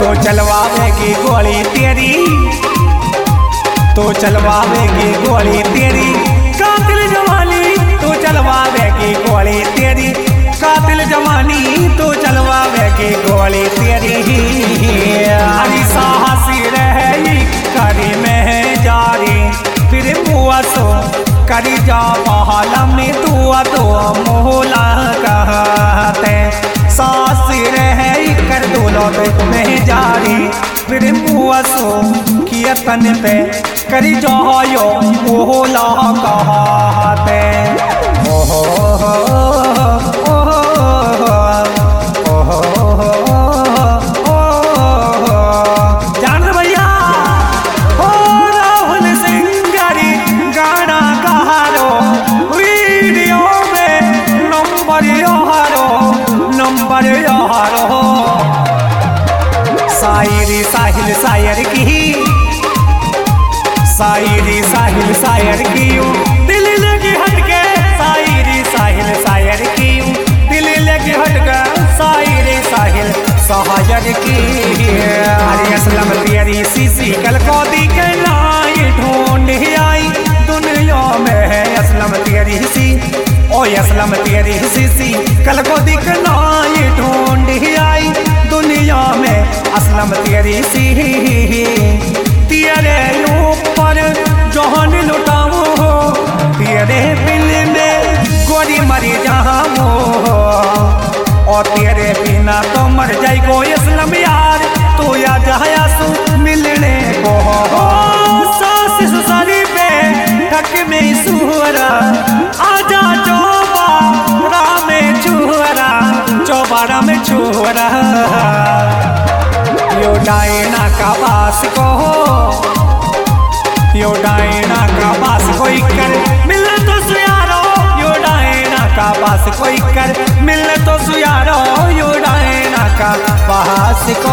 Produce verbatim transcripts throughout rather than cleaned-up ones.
तो चलवावेगी गोली तेरी, तो चलवावेगी गोली तेरी कातिल जवानी, तो चलवावेगी गोली तेरी कातिल जवानी, तो चलवावेगी गोली तेरी। अरे साहसी रही करी में जारी, फिर मुआ सो करी जा बहाला में दुआ तो मोहला कहते। साहसी रही कर दौलत में जारी, फिर मुआ सो किया तन पे करी जायो मोहला कहते। ओहो शायरी साहिल शायर की, शायरी साहिल शायर की दिल लगी हटके, शायरी साहिल शायर की दिल लगी हटके, शायरी साहिल शायर की। अरे असलम तेरी सीसी कल को दी के लाई ढूंढ आई दुनिया में है असलम तेरी सी, ओ असलम तेरी सीसी कल को दी के लाई ढूंढ आई दुनिया में असलम तेरी सी। तेरे ऊपर जहान लुटाऊं हो, तेरे दिल में गोरी मरी जाऊं हो, और तेरे बिना तो मर जाए को असलम यार, तो या जाया सु मिलने को हो। सास ससुरी पे ठक में सुहरा आजा चौबारा में छुहरा, चौबारा में छुहरा। यो डायना का बास को हो, यो डायना का बास कोई कर मिलने तो सुयारो, यो डायना का बास कोई कर मिलने तो सुयारो, यो डायना का बास को।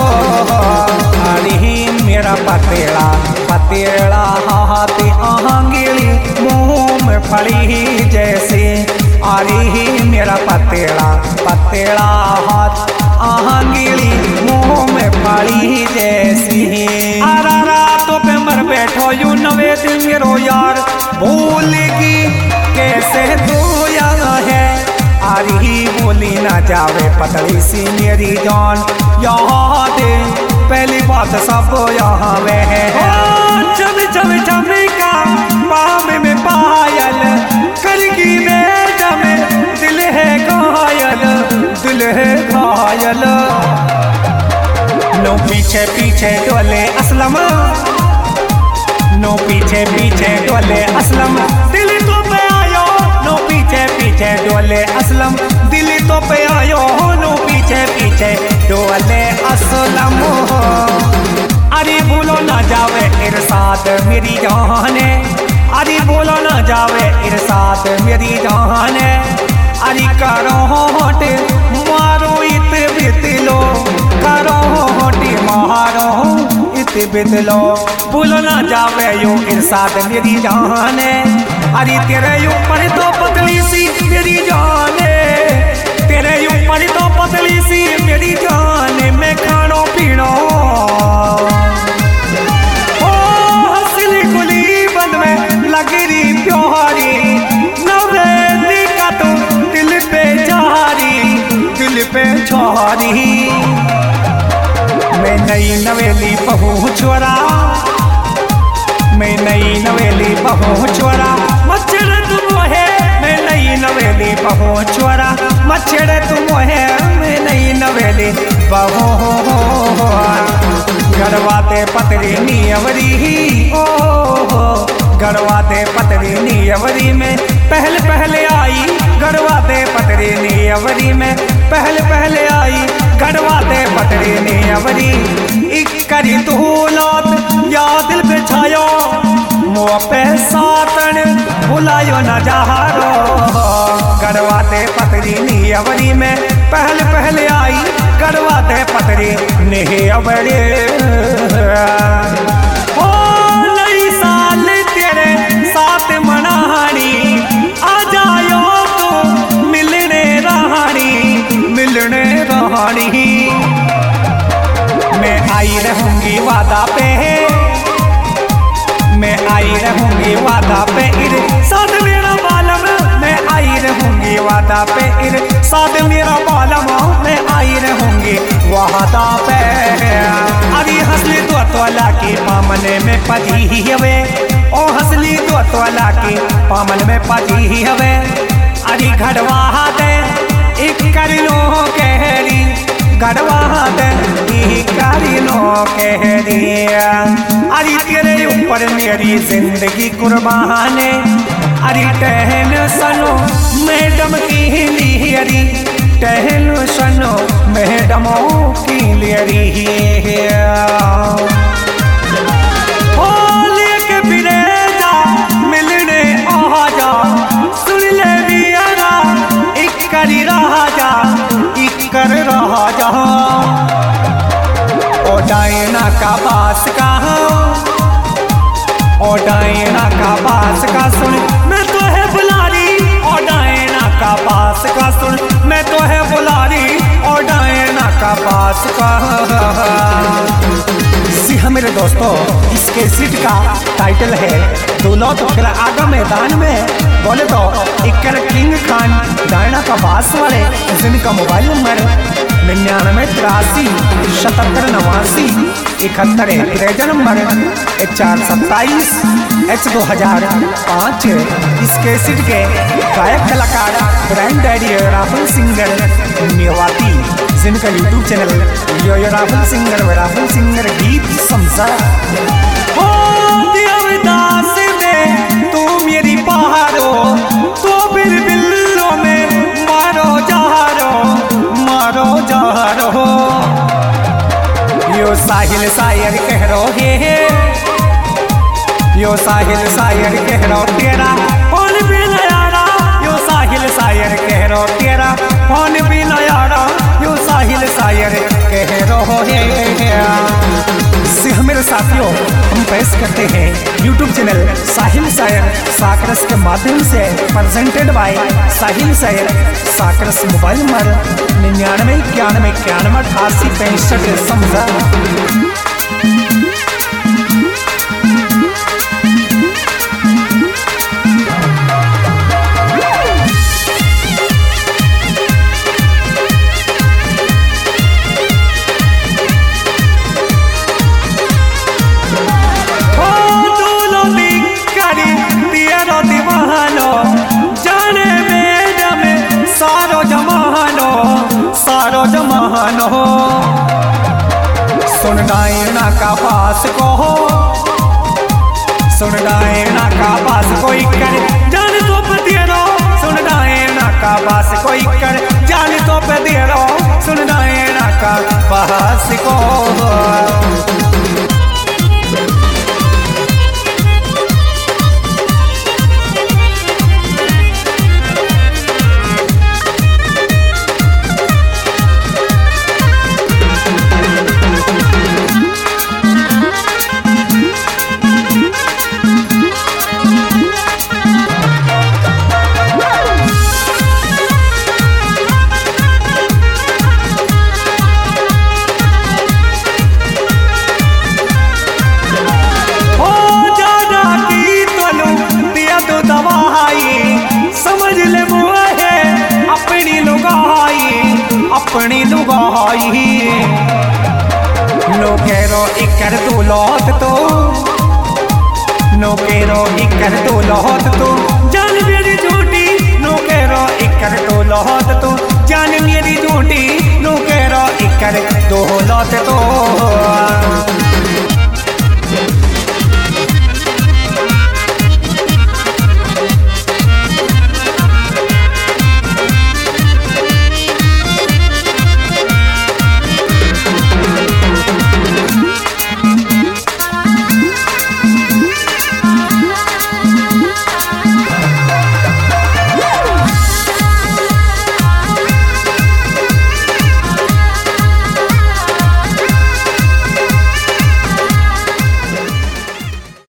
अरे मेरा पतेड़ा पतेड़ा हाथी आंगली मुंह में फड़ी जैसे, अरे मेरा पतेड़ा पतेड़ा हाथ आंगली मुंह में फड़ी जैसी। आरा रातों पे मर बैठो यू नवे दिन मेरो यार, भूलेगी कैसे तू यहाँ है। आरी बोली ना जावे पतली सी मेरी जान, यहाँ दे पहली बात सब यहाँ वे है। चम चम चमेका पाम में पायल, करगी में जमे दिल है घायल, दिल है घायल। नो पीछे पीछे डोले असलम, नो पीछे पीछे डोले असलम दिल तो पे आयो, नो पीछे पीछे डोले असलम दिल तो पे आयो, नो पीछे पीछे डोले असलम। अरे बोलो ना जावे इरसाद मेरी जाने, अरे बोलो ना जावे इरसाद मेरी जाने। अरे करो होट मारो इत बितलो, करो होट मारो इत बितलो, बोलो ना जावे यो इरसाद मेरी जाने। अरे तेरे ऊपर तो पतली सी मेरी जाने, तेरे ऊपर तो पतली सी मेरी जाने, मैं खानो पीनो ओ हंसली खुली बंद में लगरी प्यारी, नवेली का तो दिल पे जारी, दिल पे छारी। मैं नई नवेली बहू छोरा, मैं नई नवेली बहू छोरा, मच्छर तुम है मैं नई नवेली बहू छोरा, मच्छर तुम है मैं नई नवेली बहू। गड़वाते पतरी नीवरी ओ, गड़वाते पतरी नीवरी में पहले पहले आई, गड़वाते पतरी नीवरी में पहले पहले आई, गड़वाते पतरी नीवरी। एक करी धूलत या दिल पे छायो, मुँह पे सातन बुलायो न जहारो, गड़वाते पतरी नीवरी में पहले पहले आई, गड़वाते पतरी नीवरी। ओ नई साल तेरे साथ मनानी, आ जायो तो मिलने रहानी, मिलने रहानी। वादा पे, मैं आई रहूंगी वादा पे इर साथ मेरा बालम, मैं आई रहूंगी वादा पे इर साथ मेरा बालम, मैं आई रहूंगी वादा पे। अरे हंसली दो तोला की पामन में पजी हवे, ओ हंसली दो तोला की पामन में पजी हवे। अरे घड़वा दे एक कर लो कहरी, घड़वा दे एक कर लो कहरी। अरे तेरे ऊपर मेरी जिंदगी कुर्बान है, अरे टहन सनो मैडम की लियरी, टहन सनो मैडमों की लियरी। ओ लेके फिरे जा मिलने आ जा, सुन ले दियारा एक करी रहा जा, एक कर रहा जा। ओ डायना का बास कहा, ओ डायना का बास का सुन मैं तो है बुलारी, ओ डायना का बास का सुन मैं तो है बुलारी, ओ डायना का बास का। जी हाँ मेरे दोस्तों, इस कैसेट का टाइटल है दूल्हा तो फिर आगा मैदान में। बोले तो इक्कर किंग खान डायना का बास वाले, जिनका मोबाइल नंबर निन्यानवे तिरासी सतहत्तर नवासी इकहत्तर है, त्रेजा नंबर एच चार सत्ताईस एच दो हजार पाँच। इस कैसेट के गायक कलाकार brand daddy Rahul singer Mewati, जिनका YouTube channel yo yo Rahul singer व राहुल सिंगर गीत समझा। हो देवदास में तू मेरी पहाड़ो, तो फिर बिल्लो में मारो जहारो, मारो जहारो। यो साहिल शायर कह रो हे, यो साहिल शायर कह रो तेरा फोन भी नयारा, यो साहिल शायर कह रो तेरा फोन भी नयारा, यो साहिल शायर कह रो हे। मेरे साथियों, हम पेश करते हैं यूट्यूब चैनल साहिल शायर साकरस के माध्यम से, प्रेजेंटेड बाय साहिल शायर साकरस। मोबाइल नंबर निन्यानवे इक्यानवे इक्यानवे अठासी पैंसठ समझा। जमानो सुन डायना का पास को हो, सुन डायना का पास कोई कर जान तो पे दे रो, सुन डायना का पास कोई कर जान तो पे दे रो, सुन डायना का पास को। अपनी लुगाई नो केरो इकर दो लौट तो, नो केरो इकर दो लौट तो जान मेरी झूठी, नो केरो इकर दो लौट तो जान मेरी झूठी, नो केरो इकर दो लौट तो।